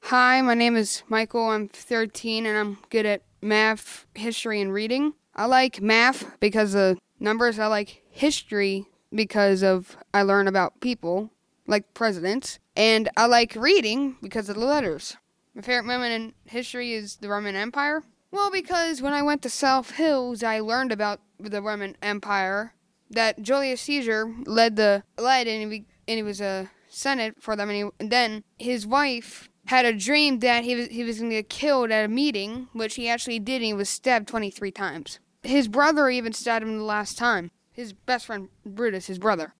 Hi, my name is Michael. I'm 13 and I'm good at math, history, and reading. I like math because of numbers. I like history because of I learn about people, like presidents. And I like reading because of the letters. My favorite moment in history is the Roman Empire. Well, because when I went to South Hills, I learned about the Roman Empire, that Julius Caesar and he was a senate for them, and then his wife had a dream that he was going to get killed at a meeting, which he actually did, and he was stabbed 23 times. His brother even stabbed him the last time. His best friend Brutus, his brother.